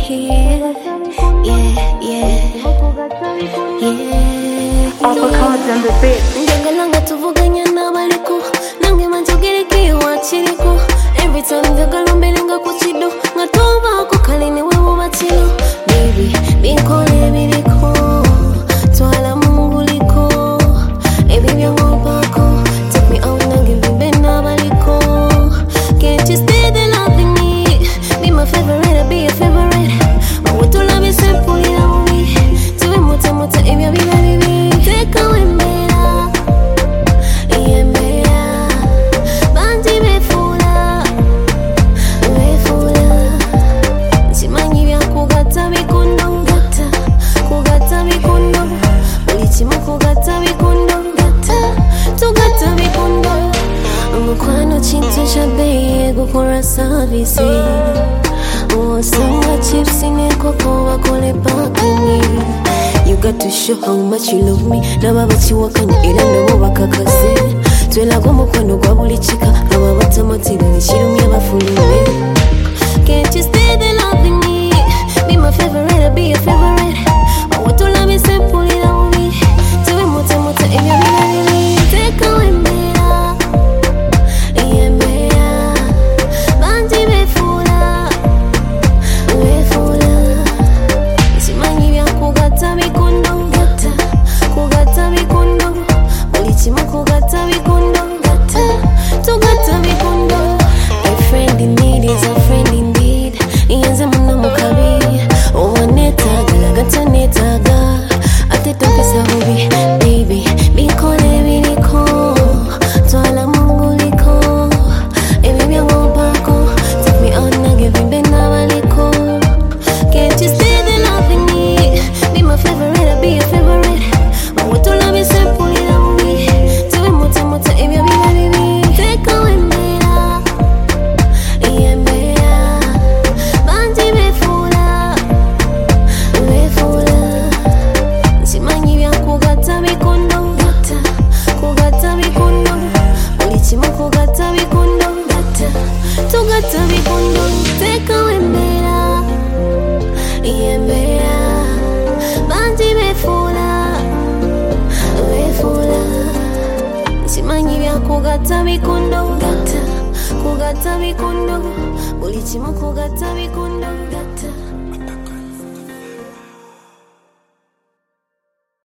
yeah, yeah, yeah. Uppercuts on the beat. Njangalanga tuvuganya n'abaliko nange manjogereke wakiriko. Every time njagala mberenga ku kido nga tobaako kale ne weewo bakiro. Baby, binkole biriko twala munguliko ebibyo ngompaako. Take me out nange mbimbe n'abaliko. Can't you stay there loving me? Be my favorite, be your favorite. Wotulabe sempulira bubi tuwe mutamuta ebyo biba bibi. Take away mbera yembera banji befuula simanyi byakugatta bikondo kugatta bikondo buli kimu kugatta bikondo tugatta bikondo. Omukwano kintu kya bbeeyi gukola saavisi osanga chipsi n'enkoko bakole parking. You got to show how much you love me. Naba bakiwakanya era nabo bakakase. Twelaga omukwano gwa buli kika aba batamatira nekirumya bafulumye. Can't you stay there loving me? Be my favorite, be your favorite. Wotulabe sempulira bubi tuwe mutamuta ebyo biba bibi. Take away mbera yembera banji befuula simanyi byakugatta bikondo kugatta bikondo buli kimu kugatta bikondo tugatta bikondo. A friend in need is a friend indeed. Yenze muno mukabi owanetaaga lagata netaaga ate tokesa bubi. Baby, binkole biriko twala munguliko ebibyo ngompaako. Take me out nange mbimbe n'abaliko. Can't you stay there loving me? Be my favorite, be your favorite. Wotulabe sempulira bubi tuwe mutamuta ebyo biba bibi. Take away mbera yembera banji befuula simanyi byakugatta bikondo kugatta bikondo buli kimu kugatta bikondo tugatta bikondo. Take away mbera yembera banji befuula simanyi byakugatta bikondo kugatta bikondo buli kimu kugatta bikondo.